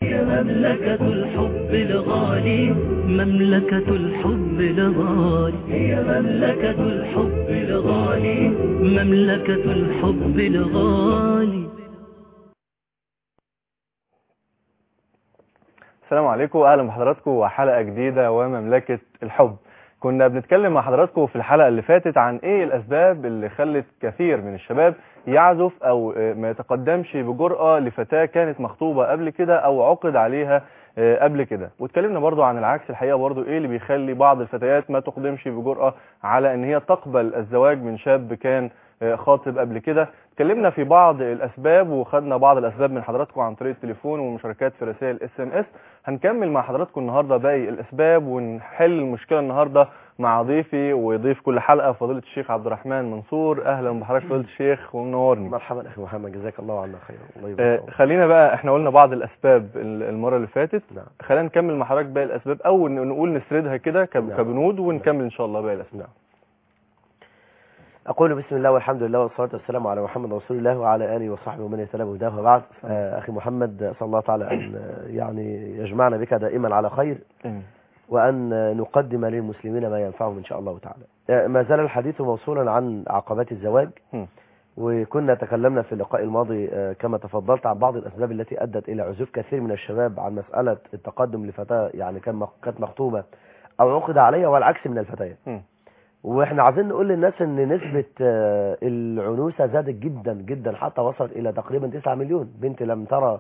يا مملكة الحب الغالي، مملكة الحب الغالي، هي مملكة الحب الغالي، مملكة الحب الغالي. السلام عليكم، اهلا بحضراتكم وحلقه جديده ومملكه الحب. كنا بنتكلم مع حضراتكم في الحلقه اللي فاتت عن ايه الاسباب اللي خلت كثير من الشباب يعزف او ما يتقدمش بجرأة لفتاة كانت مخطوبة قبل كده او عقد عليها قبل كده، واتكلمنا برضو عن العكس الحقيقة، برضو ايه اللي بيخلي بعض الفتيات ما تقدمش بجرأة على ان هي تقبل الزواج من شاب كان خاطب قبل كده. اتكلمنا في بعض الاسباب وخدنا بعض الاسباب من حضراتكم عن طريق التليفون والمشاركات في رسائل SMS. هنكمل مع حضراتكم النهارده باقي الاسباب ونحل المشكله النهارده مع ضيفي وضيف كل حلقه فضيله الشيخ عبد الرحمن منصور. اهلا بحضرتك فضيله الشيخ ومنورني. مرحبا اخي محمد، جزاك الله عنا خير. الله يبارك. خلينا بقى، احنا قلنا بعض الاسباب المره اللي فاتت. نعم. خلينا نكمل مع حضرتك باقي الاسباب او نقول نسردها كده كبنود ونكمل ان شاء الله باقي الاسباب. نعم. أقول بسم الله والحمد لله والصلاة والسلام على محمد رسول الله وعلى آله وصحبه ومن يتبع هداه وبعد. أخي محمد، أسأل الله تعالى أن يعني يجمعنا بك دائما على خير، وأن نقدم للمسلمين ما ينفعهم إن شاء الله تعالى. ما زال الحديث موصولا عن عقبات الزواج، وكنا تكلمنا في اللقاء الماضي كما تفضلت عن بعض الأسباب التي أدت إلى عزوف كثير من الشباب عن مسألة التقدم لفتاة يعني كانت مخطوبة أو عقد عليها، والعكس من الفتيات. واحنا عايزين نقول للناس ان نسبة العنوسة زادت جدا جدا، حتى وصلت الى تقريبا 9 مليون بنت لم ترى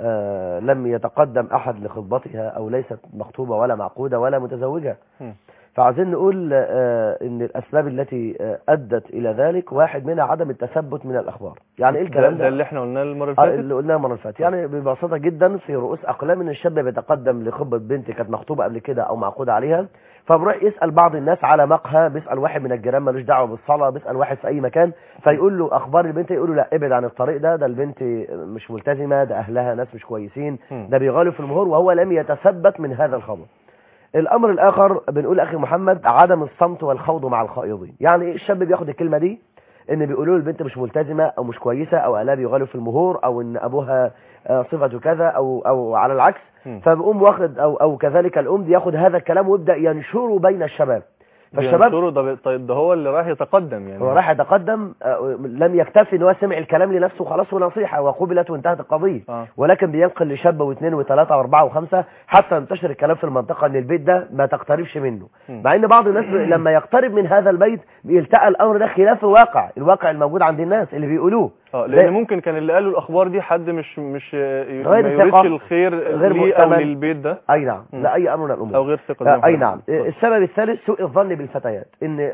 لم يتقدم احد لخطبتها او ليست مخطوبة ولا معقودة ولا متزوجة. فعايزين نقول ان الاسباب التي ادت الى ذلك واحد منها عدم التثبت من الاخبار. يعني ايه الكلام ده؟ اللي احنا قلناه المرة اللي فاتت. اللي قلناه المرة اللي فاتت. يعني ببساطة جدا في رؤوس اقلام ان الشاب بيتقدم لخطبة بنت كانت مخطوبة قبل كده او معقودة عليها، فبروح يسأل بعض الناس على مقهى، بيسأل واحد من الجيران ملوش دعوه بالصلاة، بيسأل واحد في اي مكان فيقول له اخبار البنت، يقول له لا ابعد عن الطريق ده البنت مش ملتزمة، ده اهلها ناس مش كويسين، ده بيغالوا في المهور، وهو لم يتثبت من هذا الخبر. الامر الاخر بنقول اخي محمد عدم الصمت والخوض مع الخائضين. يعني الشاب بياخد الكلمة دي ان بيقولوا له البنت مش ملتزمة او مش كويسة او اهلها بيغالوا في المهور او ان ابوها صفته كذا او على العكس، فبيقوم واخد او كذلك الام بياخد هذا الكلام ويبدا ينشره بين الشباب. فالشباب طيب ده هو اللي راح يتقدم، يعني هو راح يتقدم، لم يكتفي ان هو سمع الكلام لنفسه خلاص ونصيحه وقبلت وانتهت القضيه، ولكن بينقل لشاب واثنين وثلاثه واربعه وخمسه حتى ينتشر الكلام في المنطقه ان البيت ده ما تقتربش منه. مع ان بعض الناس لما يقترب من هذا البيت بيلتقى الامر ده خلاف الواقع الموجود عند الناس اللي بيقولوه. لان ممكن كان اللي قالوا الاخبار دي حد مش ما يريدش الخير ليه او للبيت ده. اي نعم. لا اي امر من الامور او غير ثقه. اي نعم. السبب الثالث سوء الظن بالفتيات، ان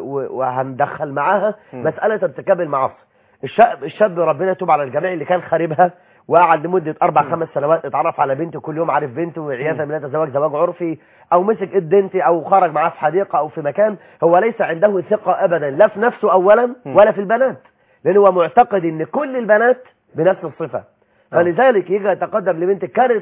وهندخل معاها مساله ارتكاب المعاصي. الشاب ربنا يتوب على الجميع اللي كان خاربها وقعد لمده 4-5 سنوات اتعرف على بنته كل يوم عارف بنته وعياذا بالله تزوج زواج عرفي او مسك بنت او خرج معاه في حديقه او في مكان، هو ليس عنده ثقه ابدا لا في نفسه اولا ولا في البنات، لأنه هو معتقد ان كل البنات بنفس الصفة. فلذلك يجي يتقدم لبنت كانت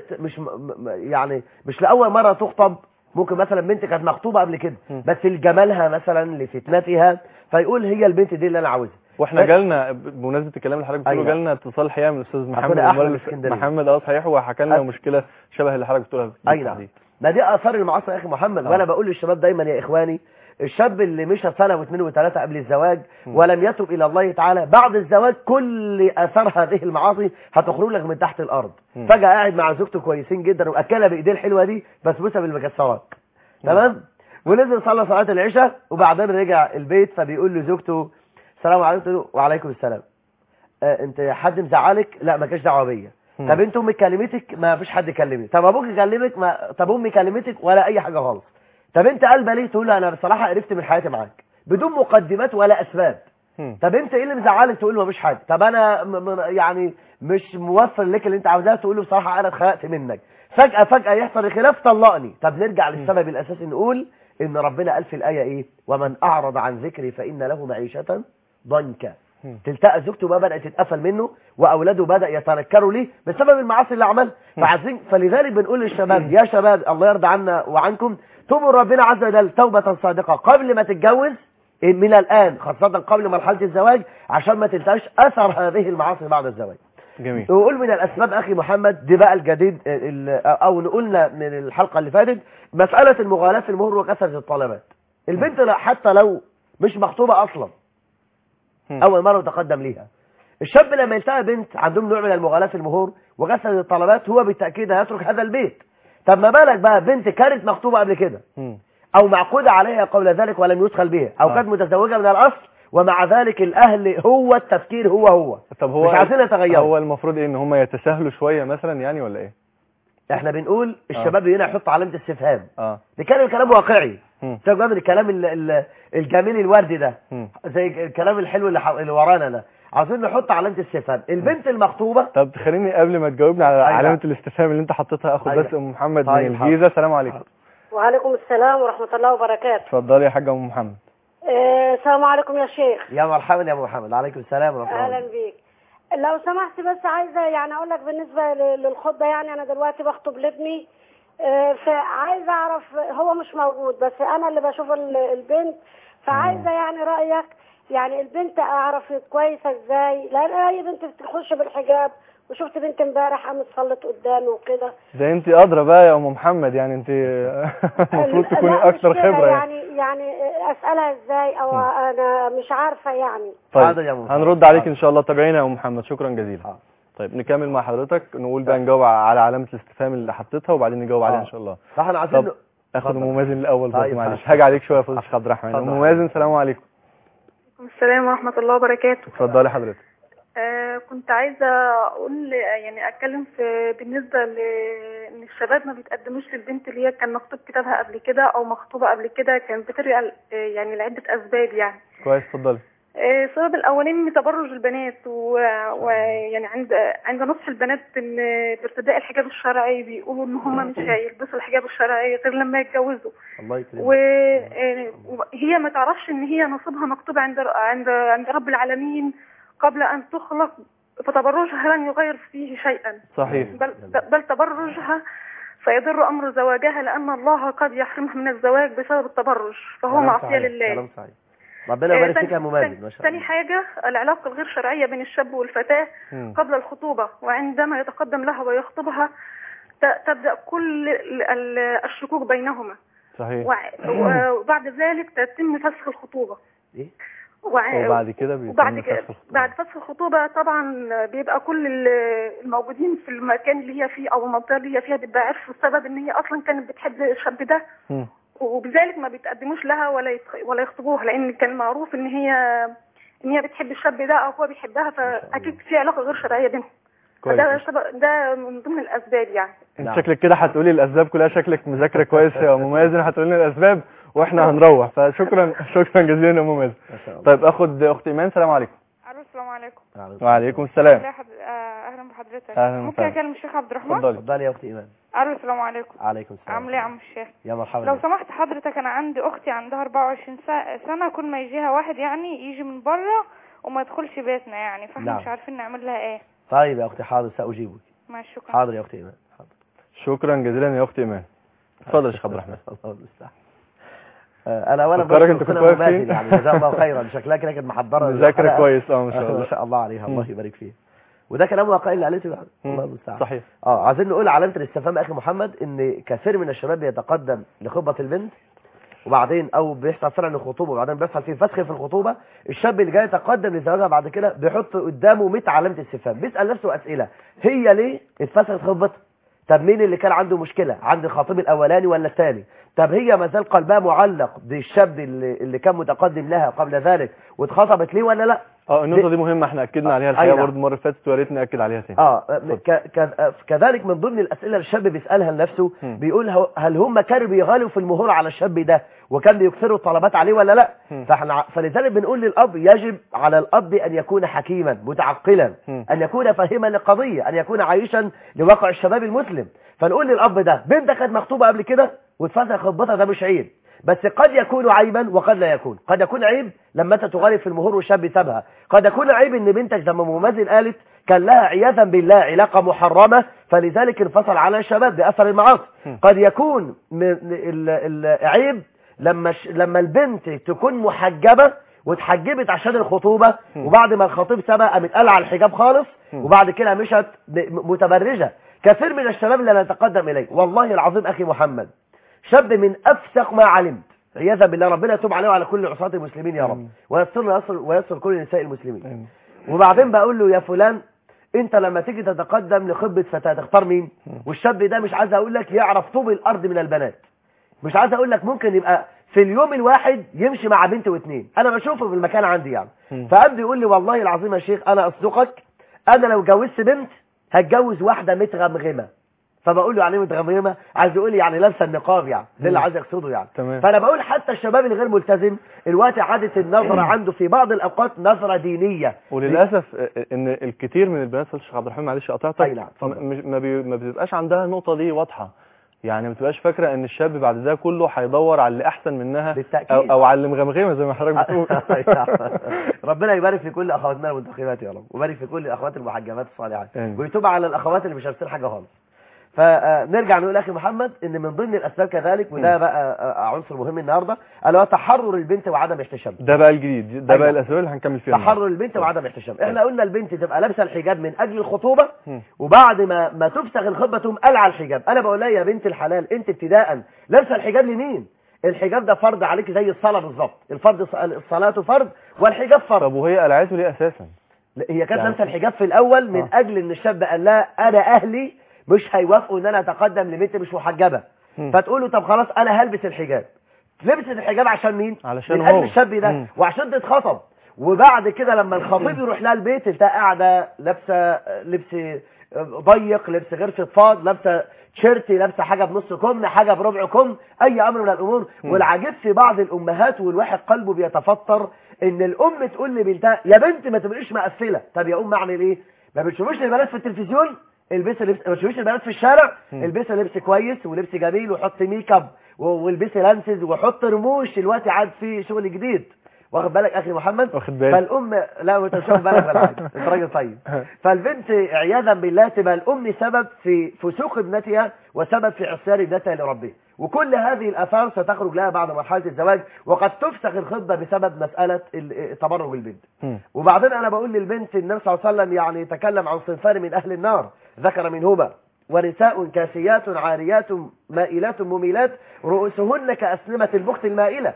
مش لأول مرة تخطب، ممكن مثلا بنت كانت مخطوبة قبل كده بس لجمالها مثلا لفتنتها فيقول هي البنت دي اللي انا عاوزها. واحنا جالنا بمناسبة الكلام اللي حضرتك بتقوله جالنا اتصال حقيقة من الاستاذ محمد حقيقي وحكى لنا مشكلة شبه اللي حضرتك بتقولها. اي نعم. ما دي اثار المعاصي يا اخي محمد. وانا بقول للشباب دايما يا اخواني، الشاب اللي مشى سنة واثنين وثلاثة قبل الزواج ولم يتب إلى الله تعالى بعد الزواج كل أثار هذه المعاصي هتخرج لك من تحت الأرض. فجأة قاعد مع زوجته كويسين جدا وأكلها بإيديه الحلوة دي بسبوسة بالمكسرات، تمام، ونزل صلى صلاة العشاء وبعدين رجع البيت فبيقول لزوجته السلام عليكم. وعليكم السلام. انت حد مزعلك؟ لا ما كانش دعوه بيا. طب انت امك كلمتك؟ ما فيش حد كلمني. طب ابوك كلمك؟ طب امي كلمتك؟ ولا اي حاجه خالص. طب انت قلبه ليه؟ تقول له انا بصراحه قرفت من حياتي معاك بدون مقدمات ولا اسباب. طب انت ايه اللي مزعلك؟ تقول له مفيش حاجه. طب انا يعني مش موفر لك اللي انت عاوزاه، تقول له بصراحه انا اتخنقت منك. فجاه يحصل خلاف طلقني. طب نرجع للسبب الاساسي نقول ان ربنا قال في الايه ايه؟ ومن اعرض عن ذكري فان له معيشه ضنكا. تلتقى زوجته بقى بدات تتقفل منه واولاده بدا يتنكروا ليه بسبب المعاصي اللي عملها. فلذلك بنقول للشباب يا شباب الله يرضى عنا وعنكم، توبوا ربنا عز وجل توبة صادقة قبل ما تتجوز من الآن، خاصة قبل مرحلة الزواج، عشان ما تلتقاش أثر هذه المعاصي بعد الزواج. جميل. نقول من الاسباب اخي محمد دي بقى الجديد او نقولنا من الحلقه اللي فاتت مساله المغالاه في المهر وكثره الطلبات. البنت حتى لو مش مخطوبه اصلا اول مره تقدم ليها، الشاب لما يلتقى بنت عندهم نوع من المغالاه في المهور وكثره الطلبات هو بالتاكيد هيترك هذا البيت. طب ما بالك بقى بنت كانت مخطوبه قبل كده او معقوده عليها قبل ذلك ولم يدخل بها، او كانت متزوجه من الاصل ومع ذلك الاهل هو التفكير هو طب هو مش عايزين يتغيروا. هو المفروض ايه ان هم يتساهلوا شويه مثلا يعني ولا ايه؟ احنا بنقول الشباب هنا يحط علامه استفهام. نتكلم كلام واقعي، سيبك من الكلام الجميل الوردي ده زي الكلام الحلو اللي ورانا ده. عايزين نحط علامه استفهام. البنت المخطوبه. طب خليني قبل ما تجاوبني على علامه الاستفهام اللي انت حطيتها اخد بس ام محمد من الجيزه. السلام عليكم. وعليكم السلام ورحمه الله وبركاته. اتفضلي يا حاجه ام محمد. السلام عليكم يا شيخ. يا مرحبا يا ابو محمد. عليكم السلام ورحمه الله. اهلا بيك. لو سمحت بس عايزه يعني اقول لك بالنسبه للخطبه، يعني انا دلوقتي بخطب لابني، فعايزه اعرف هو مش موجود بس انا اللي بشوف البنت، فعايزه يعني رايك، يعني البنت اعرف كويسه ازاي، لان اي بنت بتخش بالحجاب، وشفت بنت امبارح قامت صلت قدامي وكده. ده انت ادرى بقى يا ام محمد، يعني انت المفروض تكوني اكثر خبره يعني اسالها ازاي او انا مش عارفه يعني. طيب هنرد عليك ان شاء الله. تابعينا يا ام محمد. شكرا جزيلا. طيب نكمل مع حضرتك، نقول بقى نجاوب على علامه الاستفهام اللي حطيتها وبعدين نجاوب عليها ان شاء الله. فاحنا عايزين اخد ام مازن الاول. طيب معلش هاجي عليك شويه يا فضيله الشيخ عبد الرحمن. ام مازن السلام عليكم. السلام ورحمه الله وبركاته. اتفضلي حضرتك. كنت عايزة أقول يعني أتكلم في بالنسبة لأن الشباب ما بيتقدموش للبنت اللي هي كان مكتوب كتابها قبل كده أو مخطوبة قبل كده، كانت بترجع يعني لعدة أسباب يعني. كويس اتفضلي. السبب الأولاني تبرج البنات ويعني عند نصح البنات إن بارتداء الحجاب الشرعي بيقولوا إن هم مش هيلبسوا الحجاب الشرعي غير لما يتجوزوا. الله يكرمك. وهي ما تعرفش إن هي نصيبها مكتوب عند رب العالمين قبل أن تخلق، فتبرجها لن يغير فيه شيئا. صحيح. بل تبرجها سيضر أمر زواجها، لأن الله قد يحرمها من الزواج بسبب التبرج، فهو معصية لله. كلام صحيح. ربنا يبارك فيك يا مماثل ما شاء الله. ثاني حاجة العلاقة الغير شرعية بين الشاب والفتاة قبل الخطوبة، وعندما يتقدم لها ويخطبها تبدأ كل الشكوك بينهما. صحيح. وبعد ذلك تتم فسخ الخطوبة. وبعد كده بعد فسخ الخطوبة طبعا بيبقى كل الموجودين في المكان اللي هي فيه او المنطقة اللي هي فيها بيبقى عارفوا السبب ان هي اصلا كانت بتحب الشاب ده، وبذلك ما بيتقدموش لها ولا يخطبوها، لان كان معروف ان هي بتحب الشاب ده او هو بيحبها، فاكيد في علاقة غير شرعية بينهم. ده من ضمن الاسباب يعني. انت شكلك كده هتقولي الاسباب كلها، شكلك مذاكره كويس يا ام مازن، هتقولي لنا الاسباب واحنا هنروح، فشكرا جزيلا يا ام مازن. طيب اخد اخت ايمان. السلام عليكم. السلام عليكم. وعليكم السلام. اهلا بحضرتك. ممكن اكلم الشيخ عبد الرحمن؟ اتفضلي يا اخت ايمان. السلام عليكم. عليكم السلام. عامل ايه يا عم الشيخ؟ يا مرحبا. لو سمحت حضرتك، انا عندي اختي عندها 24 سنه، كل ما يجيها واحد يعني يجي من بره وما يدخلش بيتنا يعني، فاحنا مش عارفين نعمل لها ايه. طيب يا اختي حاضر ساجيبك. ماشي شكرا. حاضر يا اختي ايمان. حاضر. شكرا جزيلا يا اختي ايمان. اتفضل يا شيخ عبد الرحمن. الله المستعان. انا اولا انت كنت واقف فين؟ يعني جزاها الله خيرا، شكلها كده كانت محضره مذاكره كويس. ما شاء الله. ما شاء الله عليها. الله يبارك فيها. وده كلام واقعي اللي قالته يعني. الله المستعان. صحيح. عايزين نقول علامه الاستفهام اخي محمد ان كثير من الشباب بيتقدم لخطبه البنت وبعدين او بيحصل فعلا الخطوبه وبعدين بيحصل فيه فسخ في الخطوبه، الشاب اللي جاي يتقدم لزواجها بعد كده بيحط قدامه 100 علامه استفهام، بيسال نفسه اسئله. هي ليه اتفسخت خطبتها؟ طب مين اللي كان عنده مشكله؟ عند الخطيب الاولاني ولا الثاني؟ طب هي ما زال قلبها معلق بالشاب اللي كان متقدم لها قبل ذلك واتخطبت ليه ولا لا؟ النقطه دي مهمه، احنا اكدنا عليها الحقيقه برضه المره اللي فاتت، ويا ريت ناكد عليها تاني. كذلك من ضمن الاسئله الشاب بيسالها لنفسه، بيقول هل هم كانوا بيغالوا في المهور على الشاب ده وكان بيكثروا الطلبات عليه ولا لا؟ فلذلك بنقول للاب يجب على الاب ان يكون حكيما متعقلا، ان يكون فاهما للقضيه، ان يكون عايشا لواقع الشباب المسلم. فنقول للاب ده بنتك كانت مخطوبه قبل كده واتفسخ خطبتها، ده مش عيب، بس قد يكون عيبا وقد لا يكون. قد يكون عيب لما انت تغالي في المهور والشاب سابها، قد يكون عيب ان بنتك زي ما ممازن قالت كان لها عياذا بالله علاقه محرمه فلذلك انفصل على الشباب باثر المعاصي. قد يكون عيب لما البنت تكون محجبه واتحجبت عشان الخطوبة، وبعد ما الخطيب سبق قامت قلع الحجاب خالص، وبعد كده مشت متبرجة. كثير من الشباب اللي نتقدم إليه والله العظيم أخي محمد شاب من أفسق ما علمت عياذا بالله، ربنا يتوب عليه وعلى كل عصاة المسلمين يا رب، ويسر كل نساء المسلمين. وبعدين بقول له يا فلان انت لما تيجي تتقدم لخطبة فتاة تختار مين؟ والشاب ده مش عايز اقول لك يعرف طوب الارض من البنات، مش عايز اقول لك ممكن يبقى في اليوم الواحد يمشي مع بنت واثنين، انا بشوفه في المكان عندي يعني. فقام يقول لي والله العظيم يا شيخ انا اصدقك، انا لو جوزت بنت هتجوز واحده متغمغمه. فبقول له يعني متغمغمه، عايز يقول لي يعني لابسه النقاب يعني، ده اللي عايز يقصده يعني. فانا بقول حتى الشباب الغير ملتزم الوقت عادت النظره عنده في بعض الاوقات نظره دينيه، وللاسف ان الكثير من البنات يا شيخ عبد الرحمن معلش قطعتك ما بتبقاش عندها النقطه دي واضحه، يعني ما بتبقاش فاكره ان الشاب بعد ده كله هيدور على اللي احسن منها او على اللي مغمغمه زي ما حضرتك بتقول. ربنا يبارك في كل اخواتنا المنتخبات يا رب، ويبارك في كل الاخوات المحجبات الصالحات، ويتوب على الاخوات اللي مش لابسين حاجه خالص. فنرجع نقول اخي محمد ان من ضمن الاسباب كذلك، وده بقى عنصر مهم النهارده، الا هو تحرر البنت وعدم احتشام. ده بقى الجديد، ده بقى الاسباب اللي هنكمل فيها. تحرر البنت وعدم احتشام. احنا قلنا البنت تبقى لابسه الحجاب من اجل الخطوبه، وبعد ما تفسخ الخطبه تقوم قلع الحجاب. انا بقول لها يا بنت الحلال انت ابتداء لابسه الحجاب لمين؟ الحجاب ده فرض عليك زي الصلاه بالظبط، الصلاه فرض والحجاب فرض. طب وهي قلعته ليه اساسا؟ هي كانت لابسه الحجاب في الاول من اجل ان الشاب قال لها انا اهلي مش هيوافقوا ان انا اتقدم لبنت مش محجبه، فتقول له طب خلاص انا هلبس الحجاب. لبست الحجاب عشان مين؟ علشان من اجل الشاب ده وعشان تتخطب. وبعد كده لما الخطيب يروح لها البيت تلاقي قاعده لابسه لبس ضيق، لبس غير فضفاض، لابسه تيشيرتي، لابسه حاجه بنص كم، حاجه بربع كم، اي امر من الامور. والعجيب في بعض الامهات والواحد قلبه بيتفطر ان الام تقول لبنتها يا بنت ما تبقيش مقفله. طب يا ام اعمل ايه؟ ما بتشوفوش البنات في التلفزيون البسي لبس، ما تشوفيش البنات في الشارع البسي لبس كويس ولبس جميل وحط ميك اب والبسي لانسز وحط رموش. الوقت عاد في شغل جديد، واخد بالك اخي محمد؟ واخد بالك. فالام لا انت مش واخد بالك ولا حاجه، انت راجل طيب. فالبنت عياذا بالله تبقى الام سبب في فسوق ابنتها وسبب في عصيان ابنتها لربها، وكل هذه الاثار ستخرج لها بعد مرحله الزواج، وقد تفسخ الخطبه بسبب مساله تبرج البنت. وبعدين انا بقول للبنت النبي صلى الله عليه وسلم يعني تكلم عن صنفان من اهل النار ذكر منهما ونساء كاسيات عاريات مائلات مميلات رؤوسهن كأسنمة البخت المائلة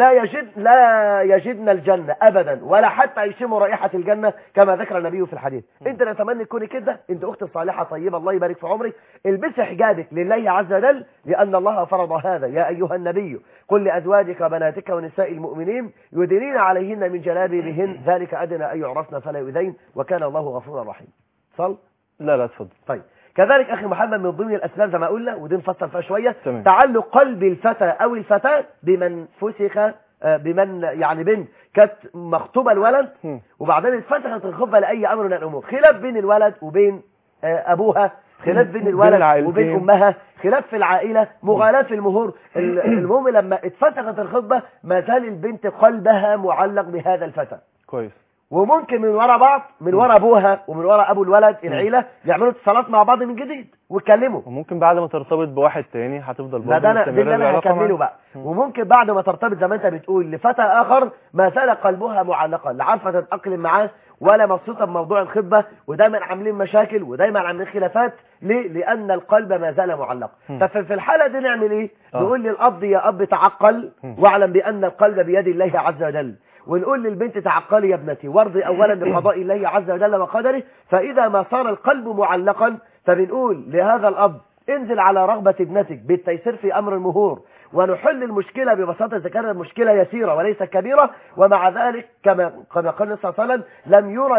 لا يجدن الجنة أبدا ولا حتى يشموا رائحة الجنة كما ذكر النبي في الحديث. انت نتمنى تكوني كده، انت اخت صالحة طيبة الله يبارك في عمرك، البسي حجابك لله عز وجل لأن الله فرض هذا. يا أيها النبي قل لأزواجك وبناتك ونساء المؤمنين يدنين عليهن من جلابيبهن ذلك أدنى أن يعرفن فلا يؤذين وكان الله غفورا رحيما. صل؟ لا اتفضل. طيب كذلك أخي محمد من ضمن الأسباب زي ما قلنا ودي نفصل فيها شوية تعلق قلب الفتى أو الفتاة بمن فسخ بمن يعني بنت كانت مخطوبة الولد وبعدين اتفسخت الخطبة لأي أمر من الأمور، خلاف بين الولد وبين أبوها، خلاف بين الولد وبين أمها، خلاف في العائلة، مغالاة في المهور. المهم لما اتفسخت الخطبة ما زال البنت قلبها معلق بهذا الفتى كويس، وممكن من وراء بعض، من وراء ابوها ومن وراء ابو الولد العيله يعملوا اتصالات مع بعض من جديد ويتكلموا، وممكن بعد ما ترتبط بواحد تاني هتفضل برضه مستمره انا هكمله بقى. وممكن بعد ما ترتبط زي ما انت بتقول لفتى اخر ما زال قلبها معلقا، لا عارفه تتاقلم معاه ولا مبسوطه بموضوع الخطبه، ودايما عاملين مشاكل ودايما عاملين خلافات. ليه؟ لان القلب ما زال معلقا. ففي الحاله دي نعمل ايه؟ نقول للاب يا اب تعقل واعلم بان القلب بيد الله عز وجل، ونقول للبنت تعقلي يا ابنتي وارضي اولا بقضاء الله عز وجل وقدره. فاذا ما صار القلب معلقا فبنقول لهذا الاب انزل على رغبة ابنتك بالتيسير في امر المهور ونحل المشكلة ببساطة اذا كانت المشكلة يسيرة وليس كبيرة. ومع ذلك كما قال النبي صلى الله عليه وسلم لم يرى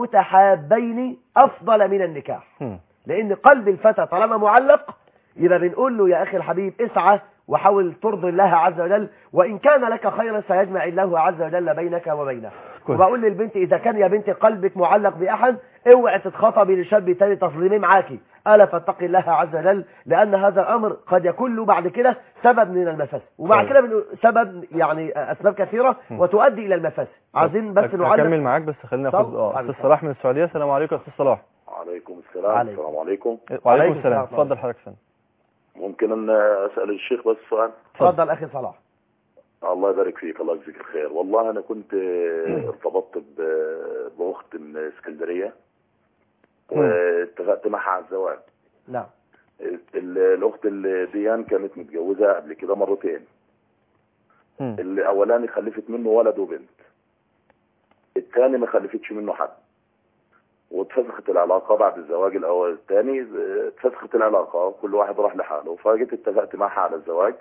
للمتحابين افضل من النكاح، لان قلب الفتى طالما معلق يبقى بنقول له يا اخي الحبيب اسعى وحاول ترضي الله عز وجل، وإن كان لك خيرا سيجمع الله عز وجل بينك وبينه. وبقول للبنت إذا كان يا بنتي قلبك معلق بأحد اوعي تتخطبي لشاب تاني تظلميه معاكي، ألا فاتقي الله عز وجل، لأن هذا الأمر قد يكون له بعد كده سبب من المفاسد، وبعد كده سبب يعني أسباب كثيرة وتؤدي إلى المفاسد. عايزين بس نعلق. أكمل معاك بس خلينا ناخد أستاذ صلاح من السعودية. السلام عليكم يا أستاذ صلاح. وعليكم السلام. السلام عليكم. وعليكم السلام. اتفضل حضرتك. ممكن أن أسأل الشيخ بس سؤال؟ اتفضل أخي صلاح. الله يبارك فيك، الله يجزيك الخير. والله انا كنت ارتبطت باخت من اسكندريه واتفقت معها على الزواج. نعم. الاخت ديان كانت متجوزه قبل كده مرتين. الاولاني خلفت منه ولد وبنت، الثاني ما خلفتش منه حد، واتفسخت العلاقه بعد الزواج الاول. الثاني اتفسخت العلاقه، كل واحد راح لحاله. فجيت اتفقت معها على الزواج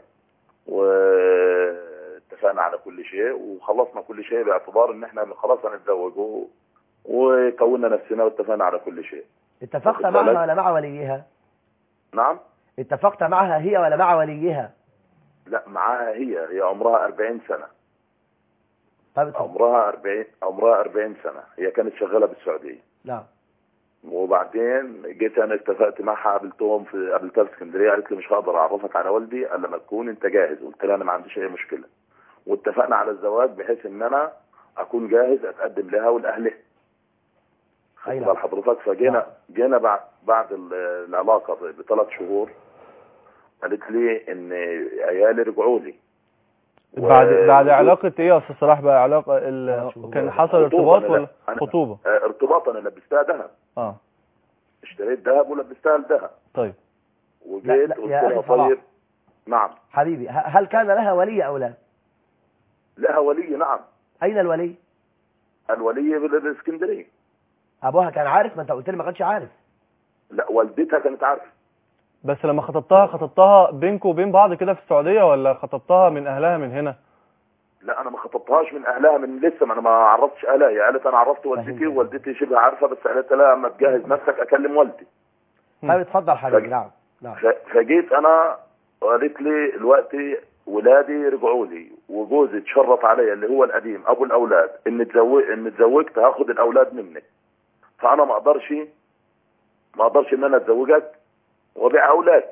واتفقنا على كل شيء وخلصنا كل شيء باعتبار ان احنا خلاص هنتزوج وكونا نفسنا واتفقنا على كل شيء. اتفقت معها ولا مع وليها؟ نعم. اتفقت معها هي ولا مع وليها؟ لا معاها هي عمرها 40 سنة. طيب عمرها 40 سنة. هي كانت شغالة بالسعودية. نعم. وبعدين جيت انا اتفقت معها، قابلتها في اسكندريه، قالت لي مش هقدر اعرفك على والدي الا لما تكون انت جاهز. قلت لها انا ما عنديش اي مشكله، واتفقنا على الزواج بحيث ان انا اكون جاهز اتقدم لها ولاهلها. خدت بال حضرتك؟ فجينا بعد العلاقه ب3 شهور قالت لي ان عيالي رجعوا لي. بعد علاقه ايه يا استاذ صلاح بقى؟ علاقه كان حصل ارتباط ولا خطوبه؟ ارتباط. انا لبستها ذهب. اشتريت ذهب ولبستها الذهب. طيب. وجيت قلت لها طيب. نعم حبيبي، هل كان لها ولي او لا؟ لها ولي. نعم. اين الولي؟ الولي بالاسكندريه. ابوها كان عارف؟ ما انت قلت لي ما كانش عارف. لا والدتها كانت عارفه. بس لما خطبتها بينكم وبين بعض كده في السعوديه ولا خطبتها من اهلها من هنا؟ لا انا ما خطبتهاش من اهلها من لسه، ما انا ما عرفتش اهلها. هي قالت انا عرفت والدتي ووالدتي شبه عارفه، بس قالت لها اما تجهز نفسك اكلم والدي. طيب اتفضل حبيبي. نعم. فجيت انا وقالت لي دلوقتي ولادي رجعوا لي وجوزي اتشرط عليا اللي هو القديم ابو الاولاد ان اتزوجت هاخد الاولاد منك، فانا ما اقدرش ان انا اتزوجك وابيع اولادي.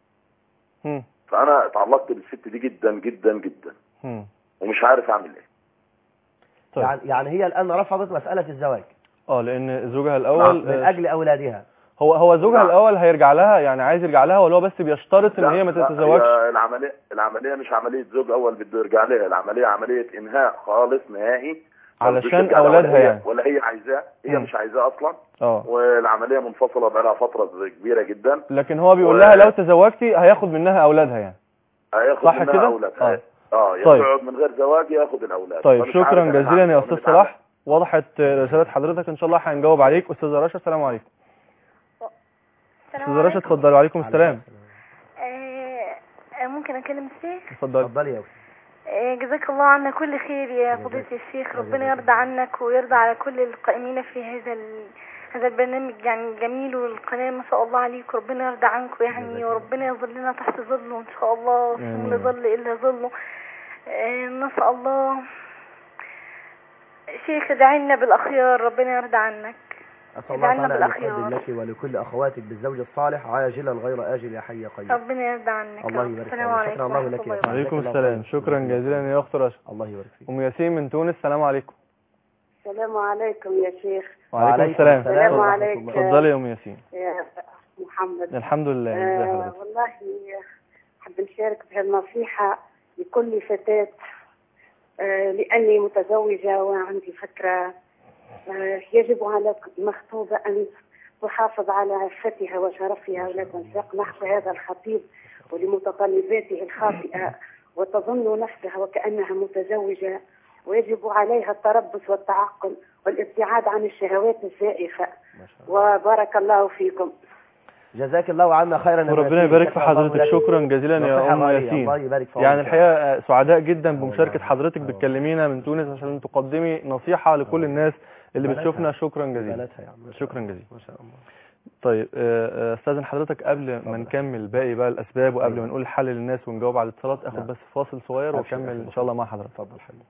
فانا اتعلقت بالست دي جدا جدا جدا ومش عارف اعمل ايه. طيب. يعني هي الان رفضت مساله الزواج لان زوجها الاول من اجل اولادها. هو زوجها الاول هيرجع لها، يعني عايز يرجع لها ولا هو بس بيشترط ان هي ما تتزوجش؟ العمليه مش عمليه زوج اول بده يرجع لها، العمليه عمليه انهاء خالص نهائي علشان اولادها يعني. ولا هي عايزاه، هي مش عايزاه اصلا. والعمليه منفصله بقالها فتره كبيره جدا. لكن هو بيقول لها لو تزوجتي هياخد منها اولادها يعني. هياخد صح منها كده؟ اولادها. طيب. يقعد من غير زواج ياخد الاولاد. طيب شكرا جزيلا يا استاذ صلاح، وضحت رسالة حضرتك. ان شاء الله هنجاوب عليك. استاذه رشا السلام عليكم. استاذه رشا اتفضلي. وعليكم السلام. ممكن اكلم الشيخ؟ اتفضلي يا جزاك الله عنا كل خير يا فضيلة الشيخ. ربنا يرضى عنك ويرضى على كل القائمين في هذا البرنامج يعني الجميل، والقناة ما شاء الله عليك. ربنا يرضى عنكم يعني، وربنا يظلنا تحت ظله ان شاء الله، لا ظل الا ظله. نسأل الله شيخ ادعي لنا بالاخيار، ربنا يرضى عنك. أسأل الله تعالى أن يقدم لك ولكل أخواتك بالزوج الصالح عاجلا غير آجل يا حي يا قيوم. ربنا يرضى عنك. الله يبارك فيك. شكرا الله لك. وعليكم السلام. شكرا جزيلا يا أخت رشا. الله يبارك فيك. أم ياسين من تونس السلام عليكم. السلام عليكم يا شيخ. وعليكم السلام. السلام عليكم. اتفضلي يا أم ياسين. يا محمد. الحمد لله. والله حب نشارك بهالنصيحة لكل فتاة، لأني متزوجة وعندي فكرة. يجب على المخطوبة أن تحافظ على عفتها وشرفها ولا تنساق نحو هذا الخطيب ولمتطلباته الخاطئة وتظن نفسها وكأنها متزوجة، ويجب عليها التربص والتعقل والابتعاد عن الشهوات الزائفة. وبارك الله فيكم. جزاك الله عنا خيرا. وربنا يبارك في حضرتك. شكرا جزيلا يا أم ياسين. يعني الحقيقة سعداء جدا بمشاركة حضرتك، بتكلمينا من تونس عشان تقدمي نصيحة لكل الناس اللي بتشوفنا. شكرا جزيلا. شكرا جزيلا. ما شاء الله. طيب استاذن حضرتك قبل ما نكمل باقي بقى الاسباب وقبل ما نقول الحل للناس ونجاوب على الاتصالات، اخد بس فاصل صغير واكمل ان شاء الله مع حضرتك. اتفضل حبيبي.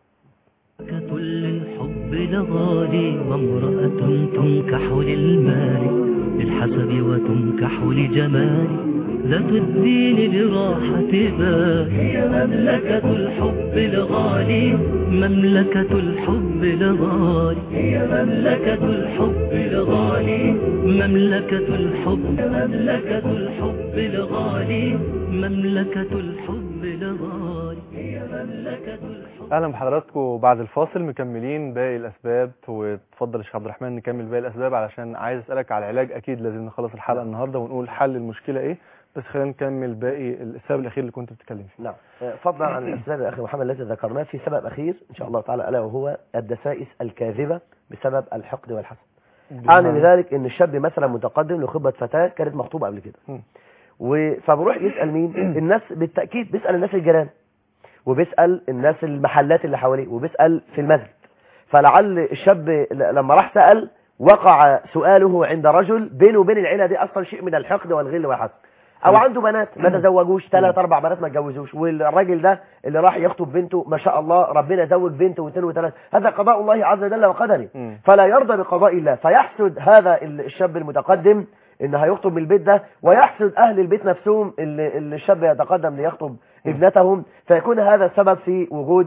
للحب لغالي وامرأة تنكح للمال للحسب وتنكح لجمال ذات الدين لراحة بال. هي مملكة الحب الغالي، مملكة الحب الغالي. هي مملكة الحب الغالي، مملكة الحب، مملكة الحب الغالي، مملكة الحب الغالي. هي مملكة الحب. اهلا بحضراتكم بعد الفاصل مكملين باقي الاسباب. وتفضل يا شيخ عبد الرحمن نكمل باقي الاسباب علشان عايز اسالك على العلاج. اكيد لازم نخلص الحلقه النهارده ونقول حل المشكله ايه، بس خلينا نكمل باقي السبب الاخير اللي كنت بتتكلم فيه. نعم، فضلا عن الاسباب يا اخي محمد التي ذكرناها، في سبب اخير ان شاء الله تعالى الا وهو الدسائس الكاذبه بسبب الحقد والحسد. اعني بذلك ان الشاب مثلا متقدم لخطبه فتاه كانت مخطوبه قبل كده، فبروح يسال مين؟ الناس بالتاكيد بيسال الناس الجيران، وبيسال الناس المحلات اللي حواليه، وبيسال في المسجد. فلعل الشاب لما راح سال وقع سؤاله عند رجل بينه وبين العيله دي اصلا شيء من الحقد والغل والحسد، او عنده بنات ما تزوجوش، 3 4 بنات ما اتجوزوش، والراجل ده اللي راح يخطب بنته ما شاء الله ربنا زوج بنته واثنين وثلاثه، هذا قضاء الله عز وجل وقدره، فلا يرضى بقضاء الله، فيحسد هذا الشاب المتقدم ان هيخطب من البيت ده، ويحسد اهل البيت نفسهم اللي الشاب يتقدم ليخطب ابنتهم، فيكون هذا السبب في وجود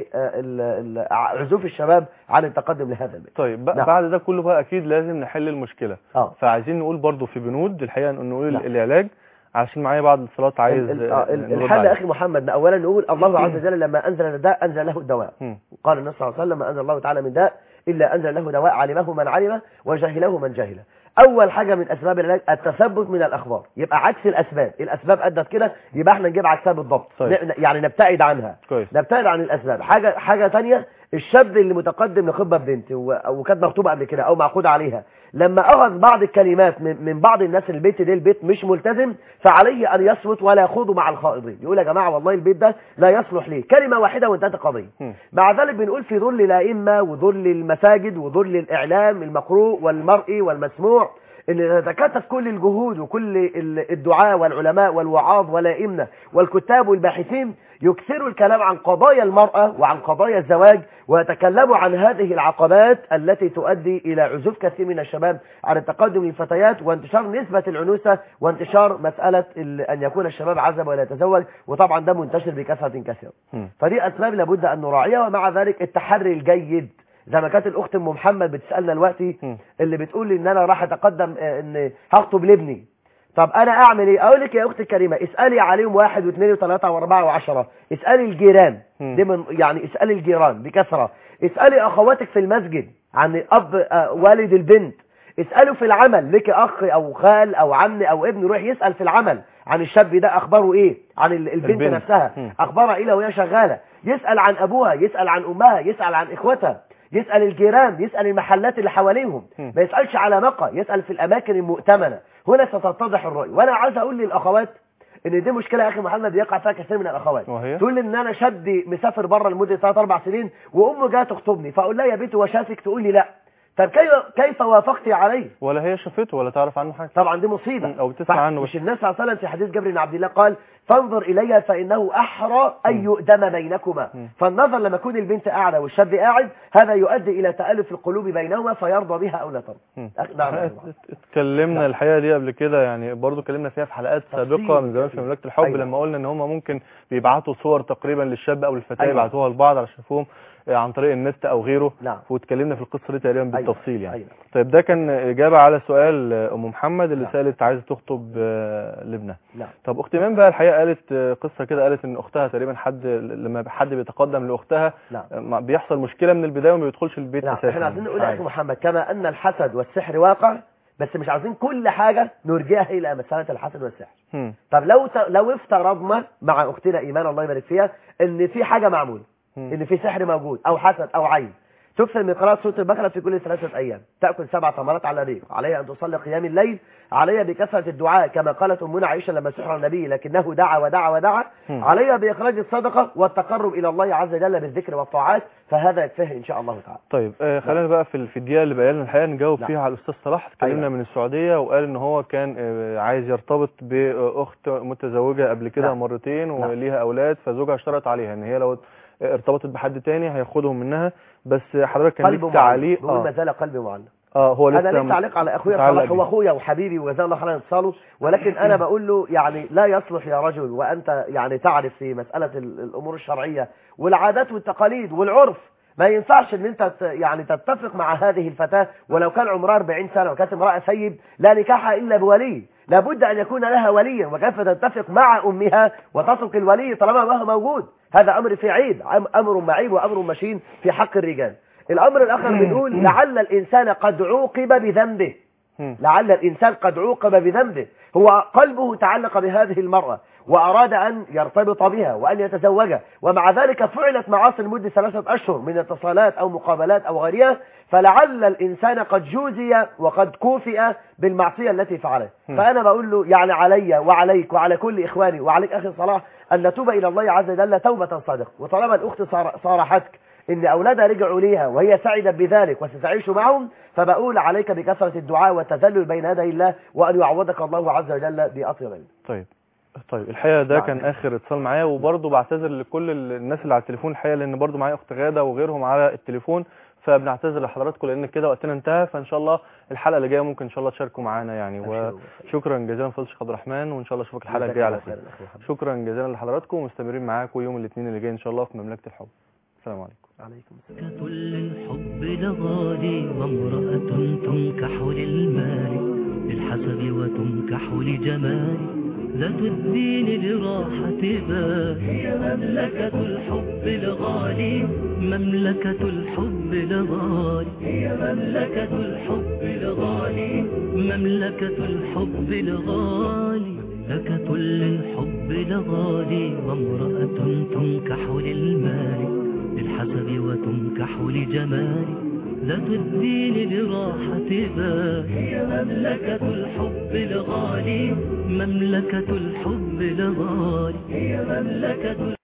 عزوف الشباب عن التقدم لهذا البيت. طيب نعم. بعد ده كله بقى اكيد لازم نحل المشكله. فعايزين نقول برضو في بنود الحقيقه نقول نعم. العلاج علشان معايا بعض الصلاه عايز الحل يا اخي محمد. اولا نقول الله عز وجل لما انزل الداء انزل له الدواء. قال النبي صلى الله عليه وسلم: ما انزل الله تعالى من داء الا انزل له دواء علمه من علمه وجهله من جهله. اول حاجه من اسباب العلاج التثبت من الاخبار، يبقى عكس الاسباب ادت كده، يبقى احنا نجيب عكسها بالضبط. يعني نبتعد عنها كويس. نبتعد عن الاسباب. حاجه ثانيه، الشاب اللي متقدم لخطبه بنت وكانت مخطوبه قبل كده او معقود عليها، لما اخذ بعض الكلمات من بعض الناس البيت ده البيت مش ملتزم، فعليه ان يصمت ولا يخوض مع الخائضين، يقول يا جماعه والله البيت ده لا يصلح ليه، كلمه واحده وانتهت القضيه. مع ذلك بنقول في ظل الائمه وظل المساجد وظل الاعلام المقروء والمرئي والمسموع ان نتكاتف كل الجهود وكل الدعاة والعلماء والوعاظ والائمه والكتاب والباحثين يكثروا الكلام عن قضايا المرأة وعن قضايا الزواج، ويتكلموا عن هذه العقبات التي تؤدي إلى عزوف كثير من الشباب عن التقدم للفتيات، وانتشار نسبة العنوسة، وانتشار مسألة أن يكون الشباب عزب ولا يتزوج، وطبعا ده منتشر بكثرة كثيرة. فدي أسباب لابد أن نراعيها، ومع ذلك التحري الجيد زي ما كانت الأخت أم محمد بتسألنا دلوقتي اللي بتقول إن أنا راح أتقدم إن هخطب لابني. طب انا اعمل ايه؟ اقول لك يا اختي الكريمه، اسالي عليهم 1 و2 و3 و4 و10، اسالي الجيران دي يعني اسالي الجيران بكثره، اسالي اخواتك في المسجد عن اب والد البنت، اسالوا في العمل، لك اخ او خال او عم او ابن يروح يسال في العمل عن الشاب ده اخباره ايه، عن البنت نفسها اخبارها ايه لو هي شغاله، يسال عن ابوها، يسال عن امها، يسال عن اخواتها، يسال الجيران، يسال المحلات اللي حواليهم، ما يسالش على نقى، يسال في الاماكن المؤتمنه. هنا ستتضح الرؤيه. وانا عايز اقول للاخوات ان دي مشكله يا اخي محمد يقع فيها كثير من الاخوات، تقول لي ان انا شاب مسافر بره لمده 3 4 سنين وامه جايه تخطبني، فاقول لها يا بنتي وشافك، تقول لي لا. طب كيف وافقتي عليه؟ ولا هي شافته ولا تعرف عنه حاجه؟ طبعا دي مصيبه. او بتسمع عنه. مش الناس صلى الله عليه وسلم في حديث جابر بن عبد الله قال: فانظر الي فانه احرى ان يؤدم بينكما. فالنظر لما يكون البنت قاعده والشاب قاعد، هذا يؤدي الى تالف القلوب بينهما فيرضى بها او لا ترضى. نعم. اتكلمنا الحقيقه دي قبل كده، يعني برضو اتكلمنا فيها في حلقات سابقه من زمان في مملكه الحب. أيوة. لما قلنا ان هم ممكن بيبعتوا صور تقريبا للشاب او الفتاه. أيوة. يبعتوها لبعض على شافوهم عن طريق النت او غيره. نعم. واتكلمنا في القصه دي تقريبا بالتفصيل يعني. أيوة. طيب ده كان اجابه على سؤال ام محمد اللي سالت عايزه تخطب لابنها. طب اخت ايمان بقى الحقيقه قالت قصه كده، قالت ان اختها تقريبا لما حد بيتقدم لاختها بيحصل مشكله من البدايه وما بيدخلش البيت اساسا. احنا عايزين نقول يا اخي محمد كما ان الحسد والسحر واقع، بس مش عايزين كل حاجه نرجعها الى مساله الحسد والسحر. طب لو افترضنا مع اختنا ايمان الله يبارك فيها ان في حاجه معموله، ان في سحر موجود او حسد او عين، تكثر من قراءة سورة البقرة في كل 3 أيام، تأكل 7 تمرات على ريق، عليها أن تصلي قيام الليل، عليها بكثرة الدعاء كما قالت أمنا عائشة لما سحر النبي لكنه دعا ودعا ودعا، عليها بإخراج الصدقة والتقرب إلى الله عز وجل بالذكر والطاعات، فهذا يكفيه إن شاء الله تعالى. طيب خلينا بقى في الدقيقة اللي بقى لنا الحقيقة نجاوب فيها على الأستاذ صلاح. اتكلمنا من السعودية وقال إن هو كان عايز يرتبط بأخت متزوجة قبل كده مرتين وليها أولاد، فزوجها اشترط عليها إن هي لو ارتبطت بحد تاني هياخدهم منها، بس حضرتك كان ليك تعليق. بقول ما زال قلبي معلق. هو لسه انا ليه تعليق على اخويا صلاح، هو اخويا وحبيبي وجزاه الله خيرا اتصاله، ولكن انا بقول له يعني لا يصلح يا رجل وانت يعني تعرف في مساله الامور الشرعيه والعادات والتقاليد والعرف، ما ينفعش ان انت يعني تتفق مع هذه الفتاه ولو كان عمرها 40 سنه وكانت امراه سيد، لا نكاح الا بولي، لابد ان يكون لها وليا، وكيف تتفق مع امها وتترك الولي طالما هو موجود؟ هذا امر في عيب، امر معيب وامر مشين في حق الرجال. الامر الاخر بنقول لعل الانسان قد عوقب بذنبه، لعل الانسان قد عوقب بذنبه، هو قلبه تعلق بهذه المرأة واراد ان يرتبط بها وان يتزوجها، ومع ذلك فعلت معاصي لمدة 3 أشهر من اتصالات او مقابلات او غيرها، فلعل الانسان قد جوزي وقد كوفئ بالمعصية التي فعلها. فانا بقول له يعني علي وعليك وعلى كل اخواني وعليك اخي صلاح ان نتوب الى الله عز وجل توبة صادقة. وطالما الاخت صارحتك ان اولادها رجعوا ليها وهي سعيدة بذلك وستعيش معهم، فبقول عليك بكثرة الدعاء والتذلل بين يدي الله، وان يعوضك الله عز وجل باطيب علم. طيب الحقيقه ده كان اخر اتصال معايا، وبرضه بعتذر لكل الناس اللي على التليفون الحقيقه، لان برضه معايا اخت غاده وغيرهم على التليفون، فبنعتذر لحضراتكم لان كده وقتنا انتهى. فان شاء الله الحلقه اللي جايه ممكن ان شاء الله تشاركوا معانا يعني. وشكرا جزيلا فضيله الشيخ عبد الرحمن، وان شاء الله اشوفك الحلقه الجايه على خير. شكرا جزيلا لحضراتكم، ومستمرين معاكم يوم الاثنين اللي جاي ان شاء الله في مملكه الحب. السلام عليكم. عليكم السلام. كل الحب لغالي، وامرأة تنكح للمال، للحسب وتنكح لجمال، ذات الدين لراحة بال، هي مملكة الحب الغالي، مملكة الحب الغالي، هي مملكة الحب الغالي، مملكة الحب الغالي. مملكة الحب الغالي، وامرأة تنكح للمال، للحسب وتنكح لجمال، ذات الدين لراحة بال، هي مملكة الحب الغالي، مملكة الحب الغالي، هي مملكة